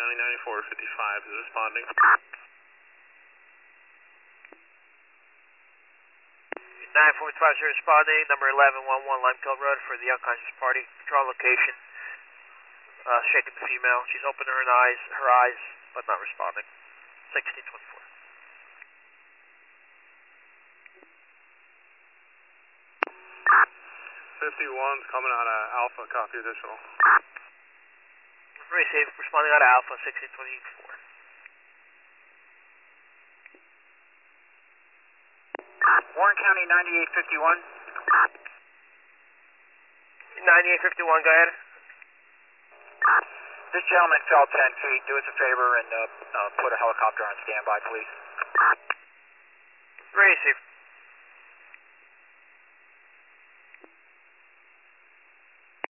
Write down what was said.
County 9455 is responding. 9455 is responding, number 1111 Limekiln Road for the unconscious party. Control location. Shaking the female. She's opened her eyes, but not responding. 1624. 51's coming out of Alpha, copy additional. Receive, responding out of Alpha, 1624. Warren County 9851. 9851, go ahead. This gentleman fell 10 feet. Do us a favor and put a helicopter on standby, please. Receive.